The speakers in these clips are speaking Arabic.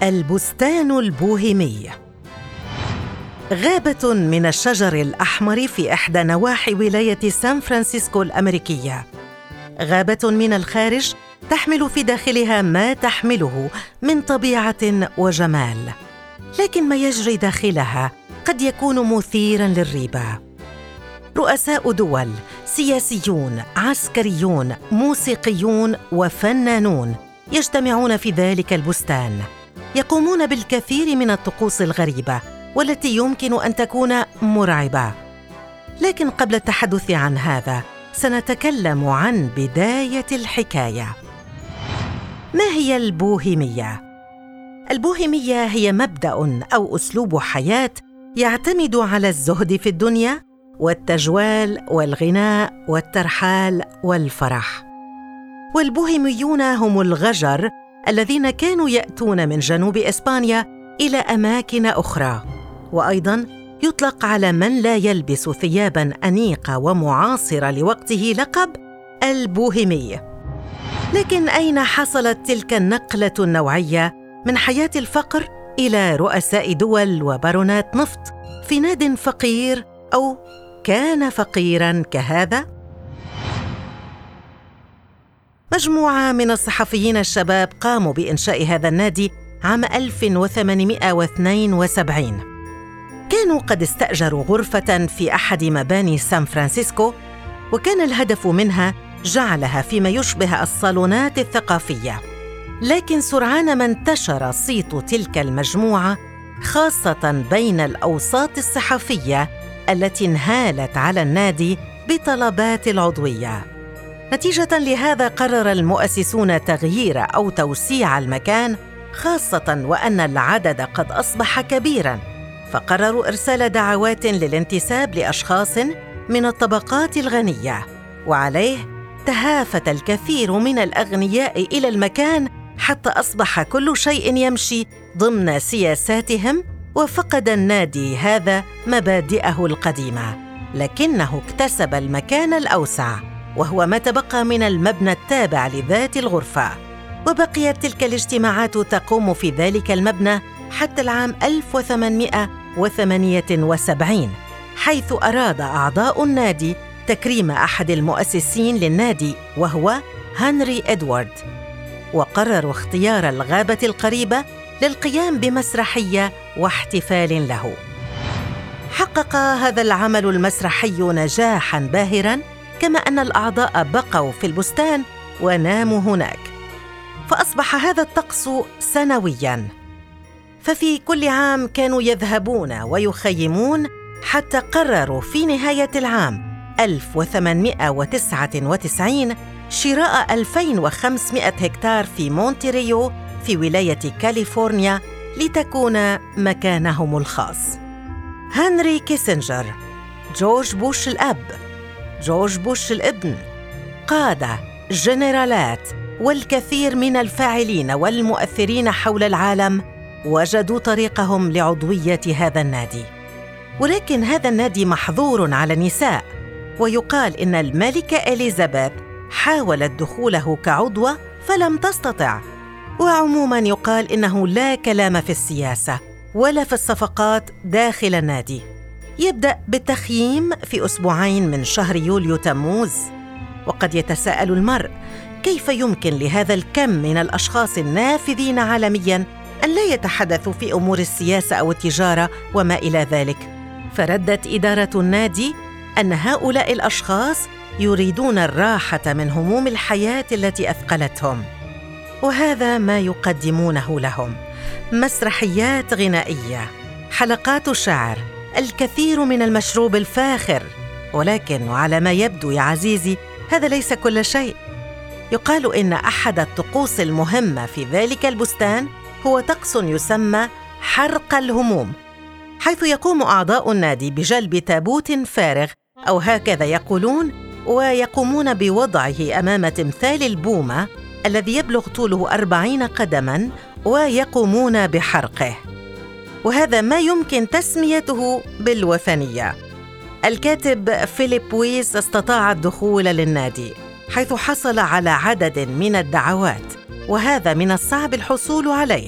البستان البوهيمي. غابة من الشجر الأحمر في إحدى نواحي ولاية سان فرانسيسكو الأمريكية. غابة من الخارج تحمل في داخلها ما تحمله من طبيعة وجمال، لكن ما يجري داخلها قد يكون مثيراً للريبة. رؤساء دول، سياسيون، عسكريون، موسيقيون وفنانون يجتمعون في ذلك البستان، يقومون بالكثير من الطقوس الغريبة والتي يمكن أن تكون مرعبة. لكن قبل التحدث عن هذا سنتكلم عن بداية الحكاية. ما هي البوهيمية؟ البوهيمية هي مبدأ أو أسلوب حياة يعتمد على الزهد في الدنيا والتجوال والغناء والترحال والفرح. والبوهيميون هم الغجر الذين كانوا يأتون من جنوب إسبانيا إلى أماكن أخرى، وأيضاً يطلق على من لا يلبس ثياباً أنيقة ومعاصرة لوقته لقب البوهيمي. لكن أين حصلت تلك النقلة النوعية من حياة الفقر إلى رؤساء دول وبارونات نفط في ناد فقير أو كان فقيراً كهذا؟ مجموعة من الصحفيين الشباب قاموا بإنشاء هذا النادي عام 1872. كانوا قد استأجروا غرفة في أحد مباني سان فرانسيسكو، وكان الهدف منها جعلها فيما يشبه الصالونات الثقافية. لكن سرعان ما انتشر صيت تلك المجموعة، خاصة بين الأوساط الصحفية التي انهالت على النادي بطلبات العضوية. نتيجة لهذا قرر المؤسسون تغيير أو توسيع المكان، خاصة وأن العدد قد أصبح كبيراً، فقرروا إرسال دعوات للانتساب لأشخاص من الطبقات الغنية. وعليه تهافت الكثير من الأغنياء إلى المكان حتى أصبح كل شيء يمشي ضمن سياساتهم، وفقد النادي هذا مبادئه القديمة، لكنه اكتسب المكان الأوسع وهو ما تبقى من المبنى التابع لذات الغرفة. وبقيت تلك الاجتماعات تقوم في ذلك المبنى حتى العام 1878، حيث أراد أعضاء النادي تكريم أحد المؤسسين للنادي وهو هنري إدوارد، وقرروا اختيار الغابة القريبة للقيام بمسرحية واحتفال له. حقق هذا العمل المسرحي نجاحاً باهراً، كما أن الأعضاء بقوا في البستان وناموا هناك، فأصبح هذا الطقس سنوياً. ففي كل عام كانوا يذهبون ويخيمون، حتى قرروا في نهاية العام 1899 شراء 2500 هكتار في مونتريو في ولاية كاليفورنيا لتكون مكانهم الخاص. هنري كيسنجر، جورج بوش الأب، جورج بوش الابن، قادة، جنرالات والكثير من الفاعلين والمؤثرين حول العالم وجدوا طريقهم لعضوية هذا النادي. ولكن هذا النادي محظور على النساء، ويقال إن الملكة إليزابيث حاولت دخوله كعضوة فلم تستطع. وعموماً يقال إنه لا كلام في السياسة ولا في الصفقات داخل النادي. يبدأ بالتخييم في أسبوعين من شهر يوليو تموز. وقد يتساءل المرء كيف يمكن لهذا الكم من الأشخاص النافذين عالمياً أن لا يتحدثوا في أمور السياسة أو التجارة وما إلى ذلك. فردت إدارة النادي أن هؤلاء الأشخاص يريدون الراحة من هموم الحياة التي أثقلتهم، وهذا ما يقدمونه لهم: مسرحيات غنائية، حلقات شعر، الكثير من المشروب الفاخر. ولكن وعلى ما يبدو يا عزيزي هذا ليس كل شيء. يقال إن أحد الطقوس المهمة في ذلك البستان هو طقس يسمى حرق الهموم، حيث يقوم أعضاء النادي بجلب تابوت فارغ أو هكذا يقولون، ويقومون بوضعه أمام تمثال البومة الذي يبلغ طوله 40 قدماً، ويقومون بحرقه. وهذا ما يمكن تسميته بالوثنية. الكاتب فيليب ويس استطاع الدخول للنادي، حيث حصل على عدد من الدعوات، وهذا من الصعب الحصول عليه.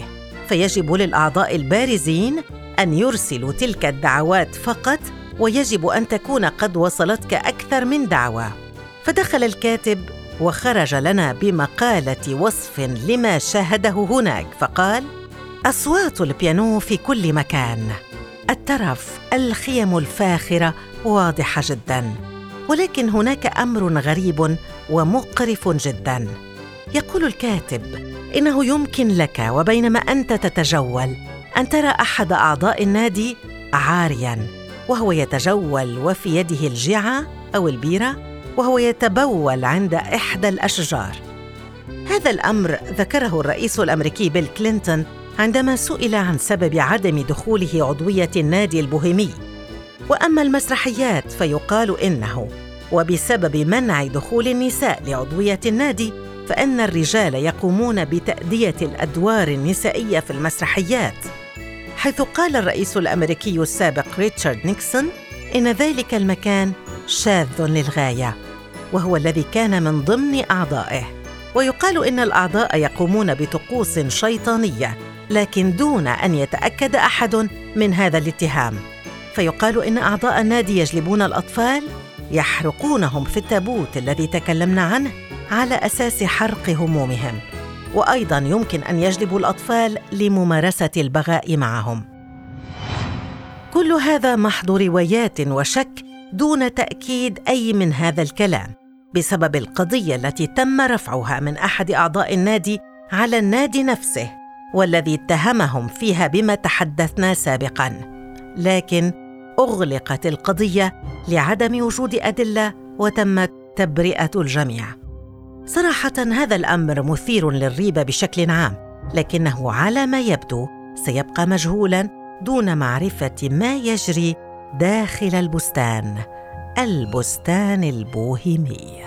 فيجب للأعضاء البارزين أن يرسلوا تلك الدعوات فقط، ويجب أن تكون قد وصلتك أكثر من دعوة. فدخل الكاتب وخرج لنا بمقالة وصف لما شاهده هناك، فقال: أصوات البيانو في كل مكان، الترف، الخيم الفاخرة واضحة جداً، ولكن هناك أمر غريب ومقرف جداً. يقول الكاتب إنه يمكن لك وبينما أنت تتجول أن ترى أحد أعضاء النادي عارياً وهو يتجول وفي يده الجعة أو البيرة وهو يتبول عند إحدى الأشجار. هذا الأمر ذكره الرئيس الأمريكي بيل كلينتون عندما سئل عن سبب عدم دخوله عضوية النادي البوهيمي. وأما المسرحيات فيقال إنه وبسبب منع دخول النساء لعضوية النادي فإن الرجال يقومون بتأدية الأدوار النسائية في المسرحيات، حيث قال الرئيس الأمريكي السابق ريتشارد نيكسون إن ذلك المكان شاذ للغاية، وهو الذي كان من ضمن أعضائه. ويقال إن الأعضاء يقومون بطقوس شيطانية، لكن دون أن يتأكد أحد من هذا الاتهام. فيقال إن أعضاء النادي يجلبون الأطفال يحرقونهم في التابوت الذي تكلمنا عنه على أساس حرق همومهم، وأيضاً يمكن أن يجلبوا الأطفال لممارسة البغاء معهم. كل هذا محض روايات وشك دون تأكيد أي من هذا الكلام، بسبب القضية التي تم رفعها من أحد أعضاء النادي على النادي نفسه، والذي اتهمهم فيها بما تحدثنا سابقاً. لكن أغلقت القضية لعدم وجود أدلة وتمت تبرئة الجميع. صراحة هذا الأمر مثير للريبة بشكل عام، لكنه على ما يبدو سيبقى مجهولاً دون معرفة ما يجري داخل البستان البوهيمي.